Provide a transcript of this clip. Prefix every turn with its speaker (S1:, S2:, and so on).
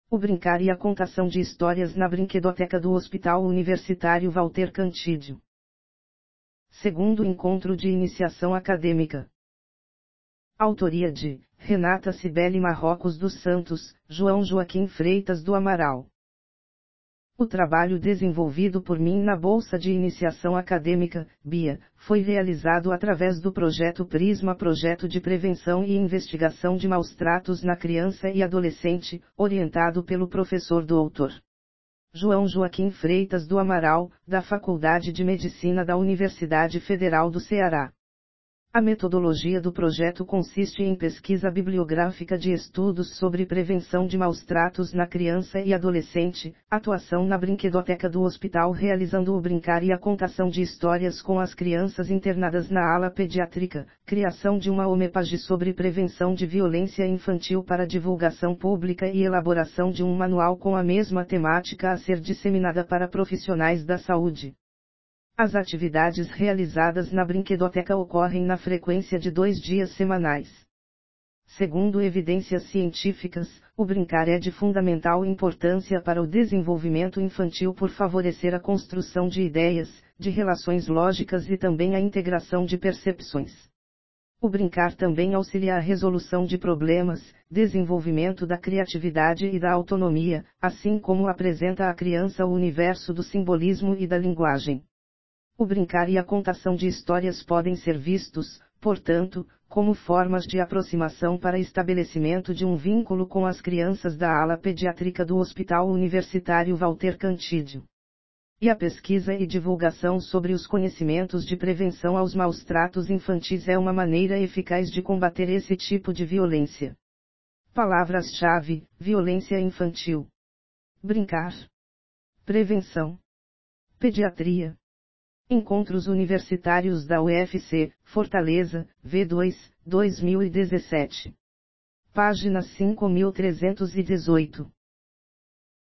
S1: O brincar e a contação de histórias na brinquedoteca do Hospital Universitário Walter Cantídio. Segundo encontro de iniciação acadêmica. Autoria de Renata Cibele Marrocos dos Santos, João Joaquim Freitas do Amaral. O trabalho desenvolvido por mim na Bolsa de Iniciação Acadêmica, BIA, foi realizado através do projeto Prisma, projeto de prevenção e investigação de maus-tratos na criança e adolescente, orientado pelo professor Dr. João Joaquim Freitas do Amaral, da Faculdade de Medicina da Universidade Federal do Ceará. A metodologia do projeto consiste em pesquisa bibliográfica de estudos sobre prevenção de maus-tratos na criança e adolescente, atuação na brinquedoteca do hospital realizando o brincar e a contação de histórias com as crianças internadas na ala pediátrica, criação de uma OMEPAGE sobre prevenção de violência infantil para divulgação pública e elaboração de um manual com a mesma temática a ser disseminada para profissionais da saúde. As atividades realizadas na brinquedoteca ocorrem na frequência de 2 dias semanais. Segundo evidências científicas, o brincar é de fundamental importância para o desenvolvimento infantil por favorecer a construção de ideias, de relações lógicas e também a integração de percepções. O brincar também auxilia a resolução de problemas, desenvolvimento da criatividade e da autonomia, assim como apresenta à criança o universo do simbolismo e da linguagem. O brincar e a contação de histórias podem ser vistos, portanto, como formas de aproximação para estabelecimento de um vínculo com as crianças da ala pediátrica do Hospital Universitário Walter Cantídio. E a pesquisa e divulgação sobre os conhecimentos de prevenção aos maus-tratos infantis é uma maneira eficaz de combater esse tipo de violência. Palavras-chave: violência infantil, brincar, prevenção, pediatria. Encontros Universitários da UFC, Fortaleza, V2, 2017. Página 5318.